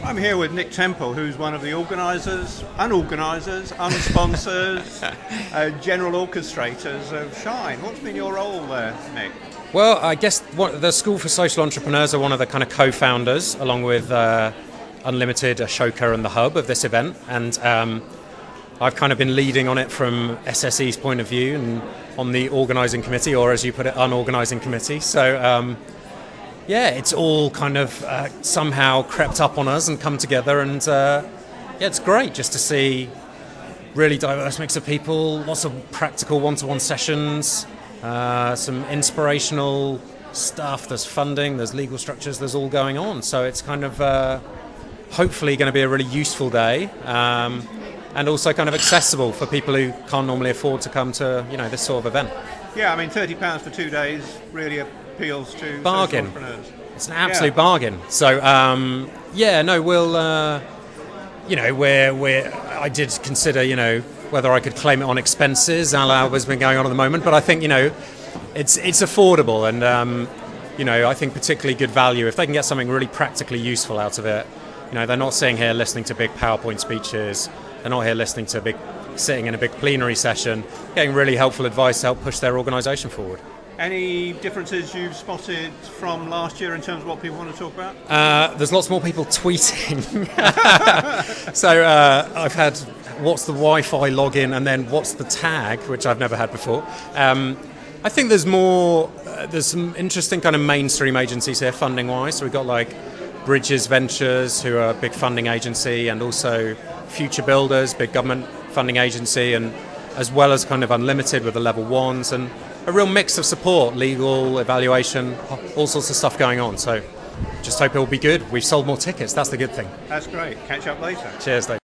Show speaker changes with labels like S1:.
S1: I'm here with Nick Temple, who's one of the organisers, unorganisers, unsponsors, general orchestrators of Shine. What's been your role there, Nick?
S2: Well, I guess the School for Social Entrepreneurs are one of the kind of co-founders, along with Unlimited, Ashoka and The Hub of this event. And I've kind of been leading on it from SSE's point of view and on the organising committee, or as you put it, unorganising committee. So, yeah, it's all kind of somehow crept up on us and come together. And yeah, it's great just to see really diverse mix of people, lots of practical one-to-one sessions, some inspirational stuff. There's funding, there's legal structures, there's all going on. So it's kind of hopefully going to be a really useful day. And also kind of accessible for people who can't normally afford to come to, this sort of event.
S1: Yeah, I mean, £30 for 2 days really appeals to
S2: bargain.
S1: social entrepreneurs.
S2: It's an absolute bargain. So, we'll, I did consider, whether I could claim it on expenses, a la what's been going on at the moment. But I think, it's affordable and, I think particularly good value. If they can get something really practically useful out of it, they're not sitting here listening to big PowerPoint speeches. They're not here listening to sitting in a big plenary session, getting really helpful advice to help push their organisation forward.
S1: Any differences you've spotted from last year in terms of what people want to talk about?
S2: There's lots more people tweeting. So I've had what's the Wi-Fi login and then what's the tag, which I've never had before. I think there's some interesting kind of mainstream agencies here funding-wise. So we've got like Bridges Ventures, who are a big funding agency, and also Future Builders, big government funding agency, and as well as kind of Unlimited with the level ones, and a real mix of support, legal, evaluation, all sorts of stuff going on. So just hope it will be good. We've sold more tickets. That's the good thing.
S1: That's great. Catch up later.
S2: Cheers, Dave.